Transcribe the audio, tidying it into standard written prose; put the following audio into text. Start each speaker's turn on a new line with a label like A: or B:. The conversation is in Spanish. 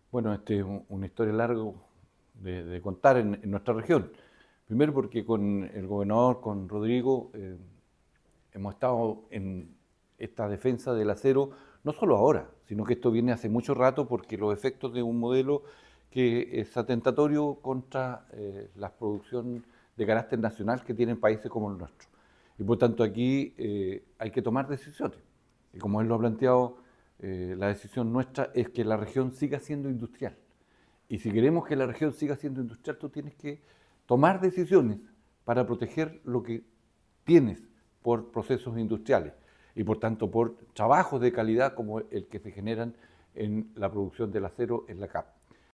A: Bueno, este es una historia larga de contar en nuestra región. Primero porque con el gobernador, con Rodrigo, hemos estado en esta defensa del acero, no solo ahora, sino que esto viene hace mucho rato porque los efectos de un modelo que es atentatorio contra la producción de carácter nacional que tienen países como el nuestro. Y por tanto aquí hay que tomar decisiones. Y como él lo ha planteado, la decisión nuestra es que la región siga siendo industrial. Y si queremos que la región siga siendo industrial, tú tienes que tomar decisiones para proteger lo que tienes por procesos industriales y por tanto por trabajos de calidad como el que se generan en la producción del acero en la CAP.